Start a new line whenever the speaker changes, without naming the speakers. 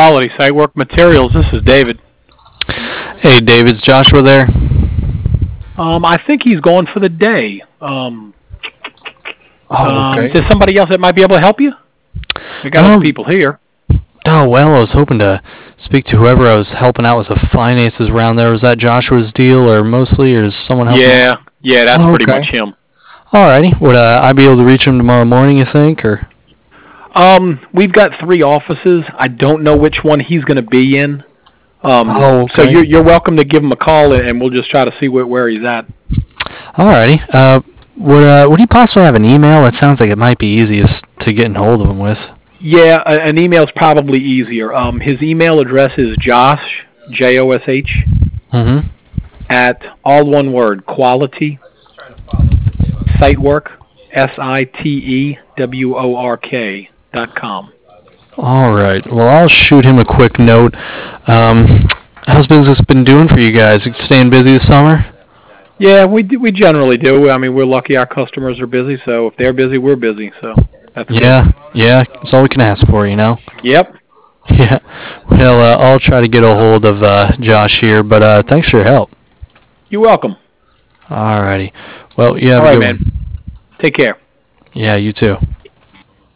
Quality Site Work Materials. This is David.
Hey, David's Joshua there?
I think he's gone for the day.
Okay.
Is there somebody else that might be able to help you? We got other people here.
Oh, well, I was hoping to speak to whoever I was helping out with the finances around there. Was that Joshua's deal, or mostly, or is someone helping out?
Yeah, that's pretty much him.
Alrighty. Would I be able to reach him tomorrow morning, you think, or?
We've got 3 offices. I don't know which one he's going to be in.
Okay.
So you're welcome to give him a call, and we'll just try to see where he's at.
Alrighty. Would he possibly have an email? It sounds like it might be easiest to get in hold of him with.
Yeah, an email's probably easier. His email address is Josh, Josh, at all one word, quality, sitework, SITEWORK.com.
All right. Well, I'll shoot him a quick note. How's business been doing for you guys? Staying busy this summer?
Yeah, we generally do. I mean, we're lucky our customers are busy, so if they're busy, we're busy. So that's good.
Yeah. That's all we can ask for, you know?
Yep.
Yeah. Well, I'll try to get a hold of Josh here, but thanks for your help.
You're welcome.
All righty. Well, you have
a
good
man.
one.
Take care.
Yeah, you too.